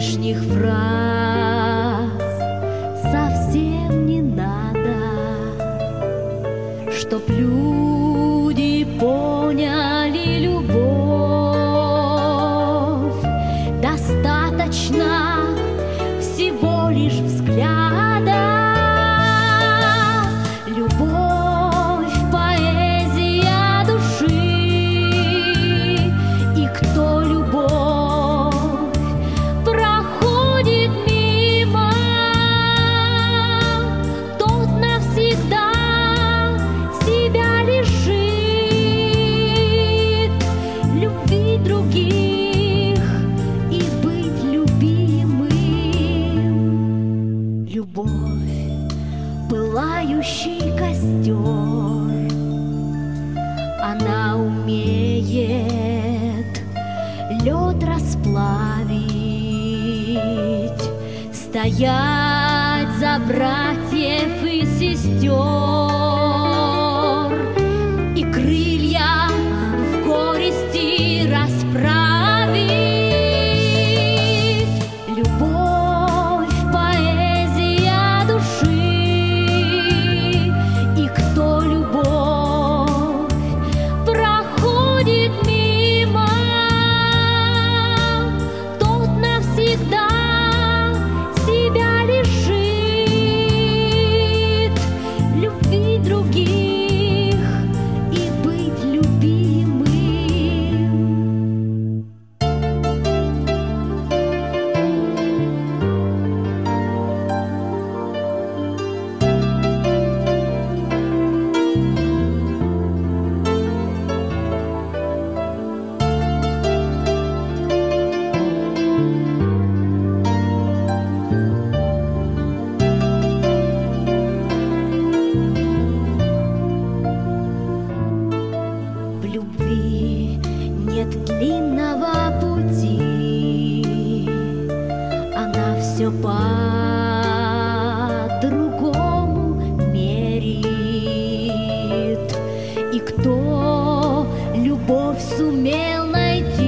лишних фраз совсем не надо, чтоб люди поняли любовь. Достаточно всего лишь взгляда. Любовь, поэзия души, и кто любовь проходит мимо, тот навсегда себя лишит любви других и быть любимым. Любовь — пылающий костер, она умеет лед расплавить, стоять за братьев и сестер и крылья в горести расправить. Любовь, поэзия души, и кто любовь проходит мимо, тот навсегда себя лишит любви других и быть любимым. В любви нет длинного пути, она все по-другому мерит. И кто любовь сумел найти,